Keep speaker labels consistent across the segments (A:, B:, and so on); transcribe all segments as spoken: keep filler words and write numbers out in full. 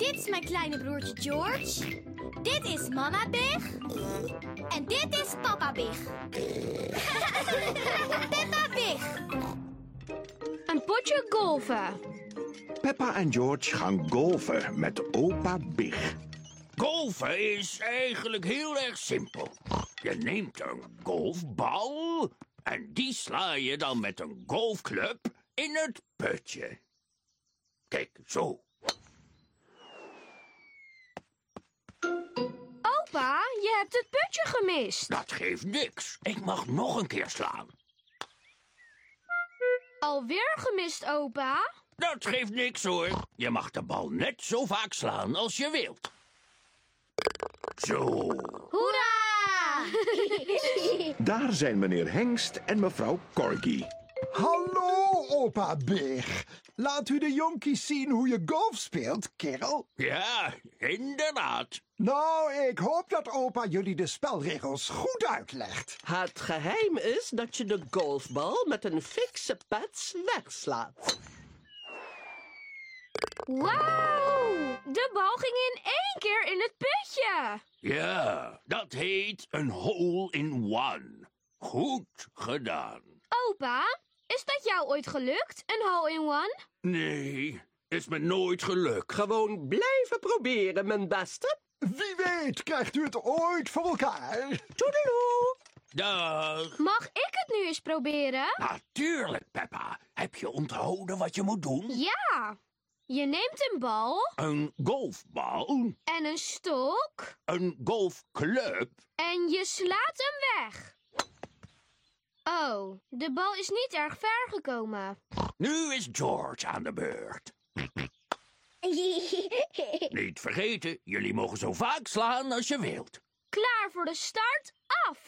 A: Dit is mijn kleine broertje George. Dit is mama Big. En dit is papa Big. Peppa Big.
B: Een potje golfen.
C: Peppa en George gaan golfen met opa Big.
D: Golfen is eigenlijk heel erg simpel. Je neemt een golfbal en die sla je dan met een golfclub in het putje. Kijk, zo.
B: Opa, je hebt het putje gemist.
D: Dat geeft niks. Ik mag nog een keer slaan.
B: Alweer gemist, opa?
D: Dat geeft niks hoor. Je mag de bal net zo vaak slaan als je wilt. Zo.
A: Hoera!
C: Daar zijn meneer Hengst en mevrouw Corgi.
E: Hallo, opa Big. Laat u de jonkies zien hoe je golf speelt, kerel.
D: Ja, inderdaad.
E: Nou, ik hoop dat opa jullie de spelregels goed uitlegt.
F: Het geheim is dat je de golfbal met een fikse pets wegslaat.
B: Wauw! De bal ging in één keer in het putje.
D: Ja, dat heet een hole-in-one. Goed gedaan.
B: Opa, is dat jou ooit gelukt, een hole-in-one?
D: Nee, is me nooit gelukt.
F: Gewoon blijven proberen, mijn beste.
E: Wie weet krijgt u het ooit voor elkaar.
F: Toedeloe.
D: Dag.
B: Mag ik het nu eens proberen?
D: Natuurlijk, Peppa. Heb je onthouden wat je moet doen?
B: Ja. Je neemt een bal
D: Een golfbal,
B: en een stok
D: een golfclub.
B: en je slaat hem weg. Oh, de bal is niet erg ver gekomen.
D: Nu is George aan de beurt. Niet vergeten, jullie mogen zo vaak slaan als je wilt.
B: Klaar voor de start, af.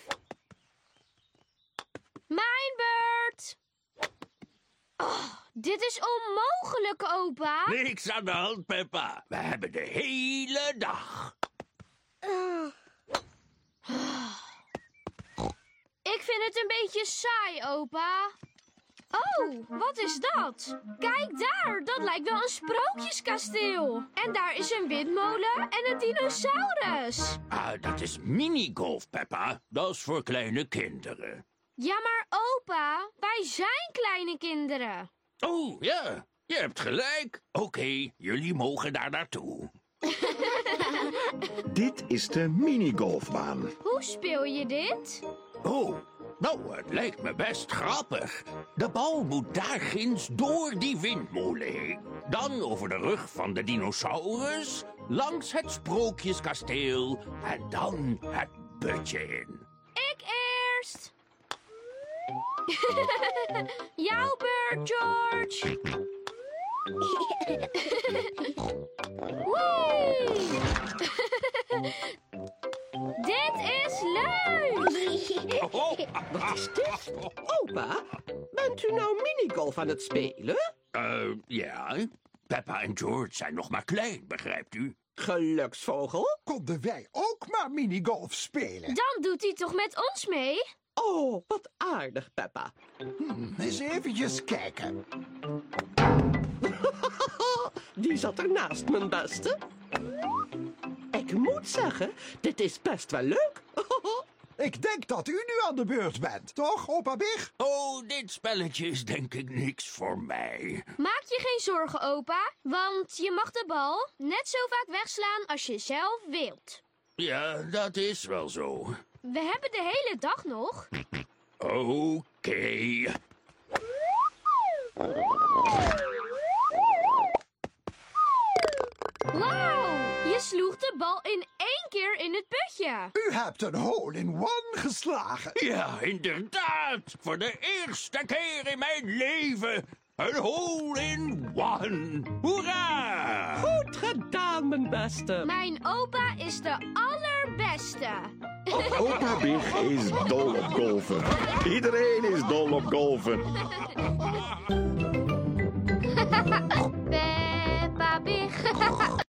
B: Mijn beurt. Oh, dit is onmogelijk, opa.
D: Niks aan de hand, Peppa. We hebben de hele dag.
B: Ik vind het een beetje saai, opa. Oh, wat is dat? Kijk daar, dat lijkt wel een sprookjeskasteel. En daar is een windmolen en een dinosaurus.
D: Ah, dat is minigolf, Peppa. Dat is voor kleine kinderen.
B: Ja, maar opa, wij zijn kleine kinderen.
D: Oh, ja, je hebt gelijk. Oké, jullie mogen daar naartoe.
C: Dit is de minigolfbaan.
B: Hoe speel je dit?
D: Oh, nou, het lijkt me best grappig. De bal moet daar ginds door die windmolen heen. Dan over de rug van de dinosaurus, langs het sprookjeskasteel en dan het putje in.
B: Ik eerst. Jouw beurt, George. Wee! Dit is leuk!
F: Wat is dit? Opa, bent u nou minigolf aan het spelen?
D: Eh, ja. Peppa en George zijn nog maar klein, begrijpt u?
F: Geluksvogel?
E: Konden wij ook maar minigolf spelen?
B: Dan doet hij toch met ons mee?
F: Oh, wat aardig, Peppa.
E: Hm, eens eventjes kijken.
F: Die zat ernaast, mijn beste. Ik moet zeggen, dit is best wel leuk.
E: Ik denk dat u nu aan de beurt bent, toch, opa Big?
D: Oh, dit spelletje is denk ik niks voor mij.
B: Maak je geen zorgen, opa, want je mag de bal net zo vaak wegslaan als je zelf wilt.
D: Ja, dat is wel zo.
B: We hebben de hele dag nog.
D: Oké.
B: Wauw, je sloeg de bal in één keer in het putje.
E: U hebt een hole-in-one geslagen.
D: Ja, inderdaad. Voor de eerste keer in mijn leven. Een hole-in-one. Hoera!
F: Goed gedaan, mijn beste.
B: Mijn opa is de allerbeste.
C: Opa Big is dol op golfen. Iedereen is dol op golfen.
B: Peppa Big.